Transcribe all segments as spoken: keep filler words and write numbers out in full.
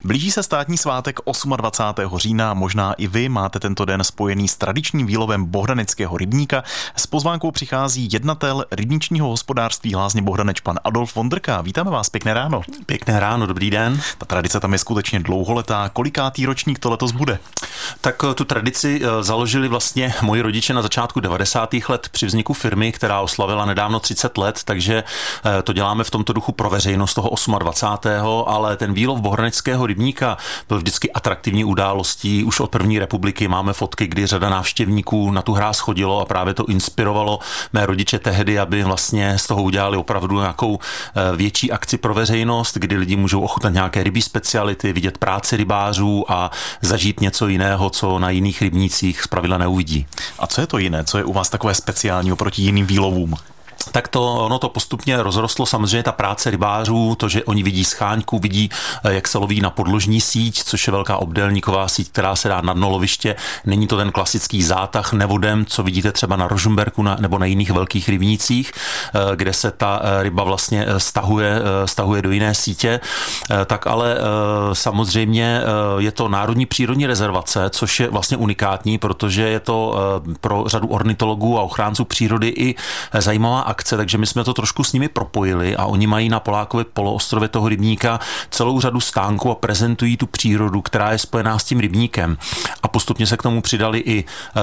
Blíží se státní svátek dvacátého osmého října, možná i vy máte tento den spojený s tradičním výlovem bohdaneckého rybníka. S pozvánkou přichází jednatel rybničního hospodářství Lázně Bohdaneč, pan Adolf Vondrka. Vítáme vás, pěkné ráno. Pěkné ráno, dobrý den. Ta tradice tam je skutečně dlouholetá. Kolikátý ročník to letos bude? Tak tu tradici založili vlastně moji rodiče na začátku devadesátých let při vzniku firmy, která oslavila nedávno třicet let, takže to děláme v tomto duchu pro veřejnost toho dvacátého osmého ale ten výlov bohdaneckého rybníka byl vždycky atraktivní událostí. Už od první republiky máme fotky, kdy řada návštěvníků na tu hráz chodilo a právě to inspirovalo mé rodiče tehdy, aby vlastně z toho udělali opravdu nějakou větší akci pro veřejnost, kdy lidi můžou ochutnat nějaké rybí speciality, vidět práci rybářů a zažít něco jiného, co na jiných rybnících zpravidla neuvidí. A co je to jiné? Co je u vás takové speciální oproti jiným výlovům? Tak to, ono to postupně rozrostlo, samozřejmě ta práce rybářů, to, že oni vidí scháňku, vidí, jak se loví na podložní síť, což je velká obdélníková síť, která se dá na dno loviště. Není to ten klasický zátah nevodem, co vidíte třeba na Rožmberku na, nebo na jiných velkých rybnících, kde se ta ryba vlastně stahuje, stahuje do jiné sítě. Tak ale samozřejmě je to národní přírodní rezervace, což je vlastně unikátní, protože je to pro řadu ornitologů a ochránců přírody i zajímavá akce, takže my jsme to trošku s nimi propojili a oni mají na Polákově poloostrově toho rybníka celou řadu stánků a prezentují tu přírodu, která je spojená s tím rybníkem. A postupně se k tomu přidali i e,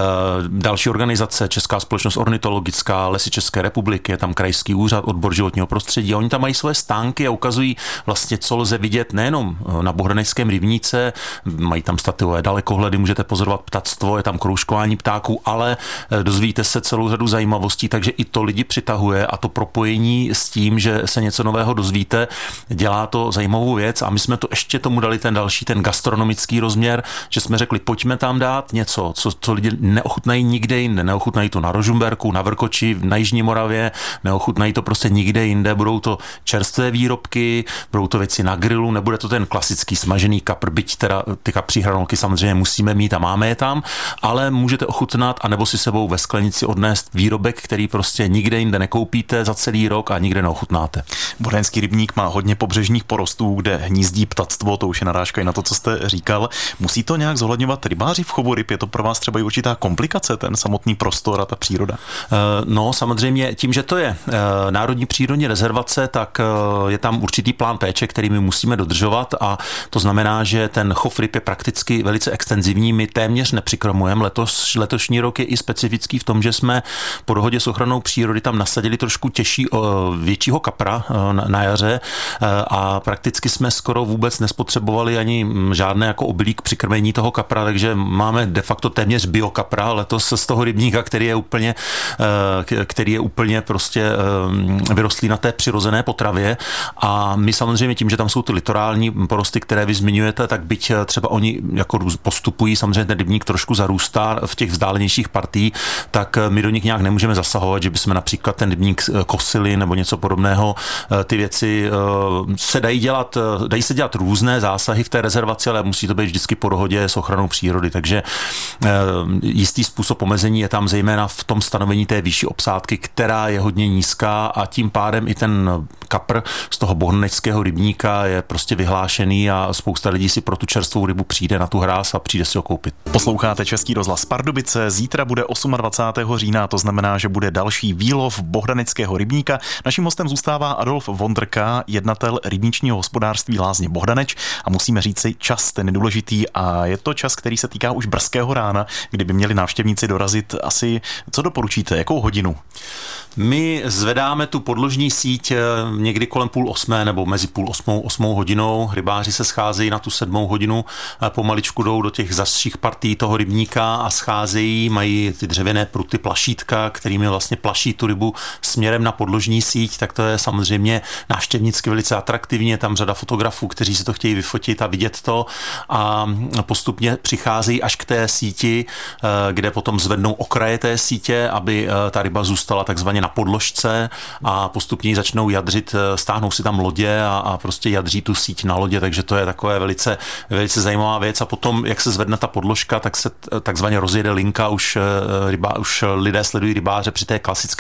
další organizace, Česká společnost ornitologická, Lesy České republiky, je tam krajský úřad, odbor životního prostředí a oni tam mají svoje stánky a ukazují vlastně, co lze vidět nejenom na bohdaneckém rybníce, mají tam stativové dalekohledy, můžete pozorovat ptactvo, je tam kroužkování ptáků, ale dozvíte se celou řadu zajímavostí, takže i to lidi přitahuje a to propojení s tím, že se něco nového dozvíte, dělá to zajímavou věc a my jsme to ještě tomu dali ten další, ten gastronomický rozměr, že jsme řekli, pojďme tam dát něco, co, co lidi neochutnají nikde jinde, neochutnají to na Rožmberku, na Vrkoči, na Jižní Moravě, neochutnají to prostě nikde jinde, budou to čerstvé výrobky, budou to věci na grilu, nebude to ten klasický smažený kapr, byť teda ty kapří hranolky samozřejmě musíme mít a máme je tam, ale můžete ochutnat anebo si sebou ve sklenici odnést výrobek, který prostě nikde jinde nekoupíte za celý rok a nikde neochutnáte. Bohdanecký rybník má hodně pobřežních porostů, kde hnízdí ptactvo, to už je narážka i na to, co jste říkal. Musí to nějak zohledňovat rybáři v chovu ryb? Je to pro vás třeba i určitá komplikace, ten samotný prostor a ta příroda? No, samozřejmě tím, že to je národní přírodní rezervace, tak je tam určitý plán péče, který my musíme dodržovat a to znamená, že ten chov ryb je prakticky velice extenzivní. My téměř nepřikrmujeme. Letos, letošní rok je i specifický v tom, že jsme po dohodě s ochranou přírody tam nasadili trošku těžší, většího kapra na jaře a prakticky jsme skoro vůbec nespotřebovali ani žádné jako obilí k přikrmení toho kapra, takže máme de facto téměř biokapra letos z toho rybníka, který je úplně, který je úplně prostě vyrostlý na té přirozené potravě a my samozřejmě tím, že tam jsou ty litorální porosty, které vy zmiňujete, tak byť třeba oni jako postupují, samozřejmě ten rybník trošku zarůstá v těch vzdálenějších partií, tak my do nich nějak nemůžeme zasahovat, že bychom například ten rybník kosili nebo něco podobného. Ty věci se dají dělat, dají se dělat různé zásahy v té rezervaci, ale musí to být vždycky po dohodě s ochranou přírody, takže jistý způsob omezení je tam zejména v tom stanovení té výši obsádky, která je hodně nízká a tím pádem i ten kapr z toho bohdaneckého rybníka je prostě vyhlášený a spousta lidí si pro tu čerstvou rybu přijde na tu hráz a přijde si ho koupit. Posloucháte Český rozhlas Pardubice, zítra bude dvacátého osmého října, to znamená, že bude další výlov bohdaneckého rybníka. Naším hostem zůstává Adolf Vondrka, jednatel rybničního hospodářství Lázně Bohdaneč a musíme říci, čas ten je důležitý a je to čas, který se týká už brzkého rána, kdyby měli návštěvníci dorazit. Asi co doporučíte, jakou hodinu? My zvedáme tu podložní síť někdy kolem půl osmé nebo mezi půl osmou, osmou hodinou. Rybáři se scházejí na tu sedmou hodinu, pomaličku jdou do těch zastřích partí toho rybníka a scházejí, mají ty dřevěné pruty plašítka, kterými vlastně plaší tu rybu směrem na podložní síť, tak to je samozřejmě návštěvnicky velice atraktivní, je tam řada fotografů, kteří si to chtějí vyfotit a vidět to a postupně přicházejí až k té síti, kde potom zvednou okraje té sítě, aby ta ryba zůstala takzvaně na podložce a postupně ji začnou jadřit, stáhnou si tam lodě a, a prostě jadří tu síť na lodě, takže to je takové velice, velice zajímavá věc a potom, jak se zvedne ta podložka, tak se takzvaně rozjede linka, už, ryba, už lidé sledují rybáře při té klasické práci,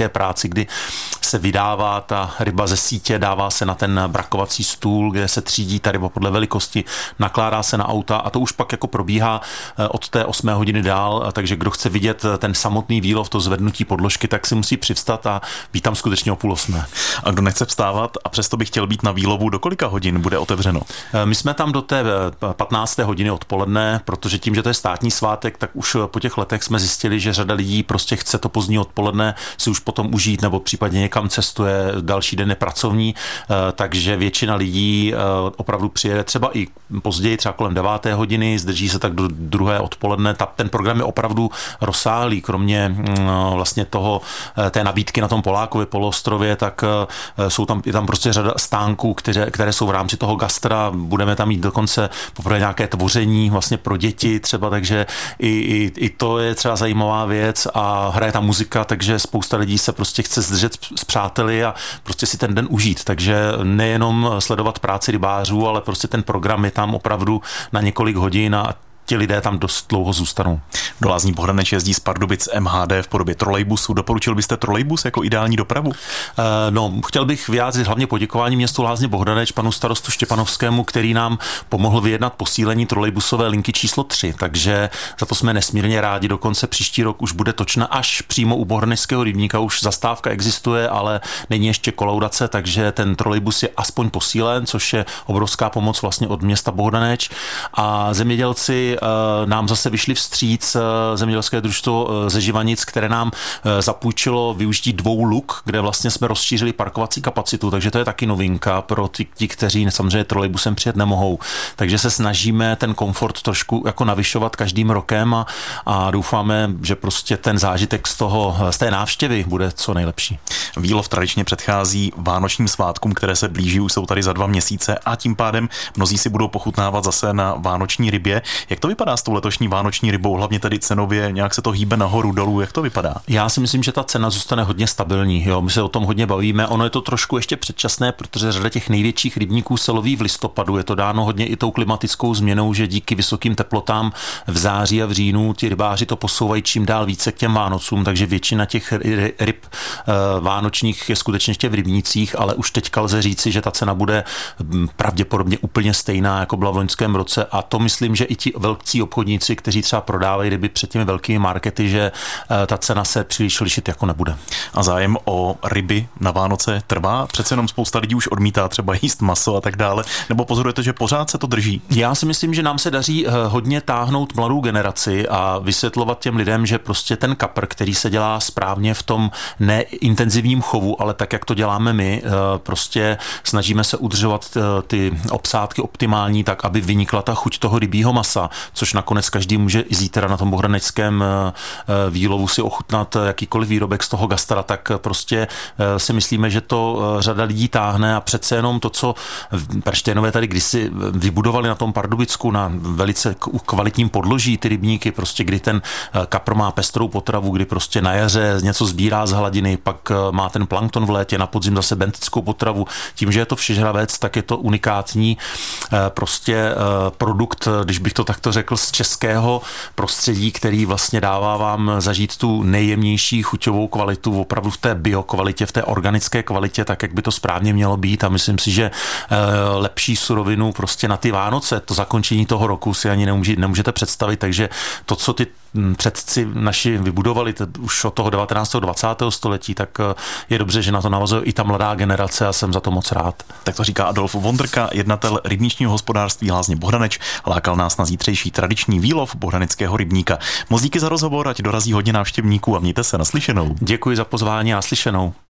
tradici, kdy se vydává ta ryba ze sítě, dává se na ten brakovací stůl, kde se třídí ta ryba podle velikosti, nakládá se na auta a to už pak jako probíhá od té osmé hodiny dál, takže kdo chce vidět ten samotný výlov, to zvednutí podložky, tak si musí přivstat a být tam skutečně o půl osmé. A kdo nechce vstávat a přesto by chtěl být na výlovu, do kolika hodin bude otevřeno? My jsme tam do té patnácté hodiny odpoledne, protože tím, že to je státní svátek, tak už po těch letech jsme zjistili, že řada lidí prostě chce to pozdní odpoledne si už potom užít nebo případně někam cestuje, další den je pracovní, takže většina lidí opravdu přijede třeba i později, třeba kolem deváté hodiny, zdrží se tak do druhé odpoledne. Ta, ten program je opravdu rozsáhlý, kromě vlastně toho, té nabídky na tom Polákově poloostrově, tak jsou tam, je tam prostě řada stánků, které, které jsou v rámci toho gastra, budeme tam mít dokonce poprvé nějaké tvoření vlastně pro děti třeba, takže i, i, i to je třeba zajímavá věc a hraje tam muzika, takže spousta lidí se prostě chce zdržet s přáteli a prostě si ten den užít, takže nejenom sledovat práci rybářů, ale prostě ten program je tam opravdu na několik hodin a ti lidé tam dost dlouho zůstanou. Do Lázní Bohdaneč jezdí z Pardubic M H D v podobě trolejbusu. Doporučil byste trolejbus jako ideální dopravu? Uh, no, chtěl bych vyjádřit hlavně poděkování městu Lázně Bohdaneč, panu starostu Štěpanovskému, který nám pomohl vyjednat posílení trolejbusové linky číslo tři, takže za to jsme nesmírně rádi. Dokonce příští rok už bude točna až přímo u Bohdaneckého rybníka. Už zastávka existuje, ale není ještě kolaudace, takže ten trolejbus je aspoň posílen, což je obrovská pomoc vlastně od města Bohdaneč. A zemědělci nám zase vyšli vstříc zemědělské družstvo ze Živanic, které nám zapůjčilo využití dvou luk, kde vlastně jsme rozšířili parkovací kapacitu, takže to je taky novinka pro ty, ti, kteří samozřejmě trolejbusem přijet nemohou. Takže se snažíme ten komfort trošku jako navyšovat každým rokem a, a doufáme, že prostě ten zážitek z toho, z té návštěvy bude co nejlepší. Výlov tradičně předchází vánočním svátkům, které se blíží, už jsou tady za dva měsíce a tím pádem mnozí si budou pochutnávat zase na vánoční rybě. Jak to vypadá s tou letošní vánoční rybou, hlavně tedy cenově, nějak se to hýbe nahoru, dolů, jak to vypadá? Já si myslím, že ta cena zůstane hodně stabilní. Jo, my se o tom hodně bavíme. Ono je to trošku ještě předčasné, protože řada těch největších rybníků se loví v listopadu. Je to dáno hodně i tou klimatickou změnou, že díky vysokým teplotám v září a v říjnu ti rybáři to posouvají čím dál více k těm Vánocům, takže většina těch ryb vánočních je skutečně ještě v rybnících, ale už teďka lze říci, že ta cena bude pravděpodobně úplně stejná, jako byla v loňském roce, a to myslím, že i ti velcí obchodníci, kteří třeba prodávají ryby před těmi velkými markety, že ta cena se příliš lišit jako nebude. A zájem o ryby na Vánoce trvá? Přece jenom spousta lidí už odmítá třeba jíst maso a tak dále. Nebo pozorujete, že pořád se to drží? Já si myslím, že nám se daří hodně táhnout mladou generaci a vysvětlovat těm lidem, že prostě ten kapr, který se dělá správně v tom neintenzivním chovu, ale tak, jak to děláme my, prostě snažíme se udržovat ty obsádky optimální tak, aby vynikla ta chuť toho rybího masa, což nakonec každý může i zítra na tom bohdaneckém výlovu si ochutnat jakýkoliv výrobek z toho gastra, tak prostě si myslíme, že to řada lidí táhne a přece jenom to, co Perštejnové tady kdysi vybudovali na tom Pardubicku na velice kvalitním podloží ty rybníky, prostě kdy ten kapr má pestrou potravu, kdy prostě na jaře něco sbírá z hladiny, pak má ten plankton v létě, na podzim zase bentickou potravu. Tím, že je to všežravec, tak je to unikátní prostě produkt, když bych to takto řekl, z českého prostředí, který vlastně dává vám zažít tu nejjemnější chuťovou kvalitu, opravdu v té biokvalitě, v té organické kvalitě, tak, jak by to správně mělo být, a myslím si, že lepší surovinu prostě na ty Vánoce, to zakončení toho roku si ani nemůže, nemůžete představit, takže to, co ty předci naši vybudovali už od toho devatenáctého dvacátého století, tak je dobře, že na to navazuje i ta mladá generace a jsem za to moc rád. Tak to říká Adolf Vondrka, jednatel rybničního hospodářství Lázně Bohdaneč, lákal nás na zítřejší tradiční výlov bohdaneckého rybníka. Moc díky za rozhovor, ať dorazí hodně návštěvníků a mějte se naslyšenou. Děkuji za pozvání a naslyšenou.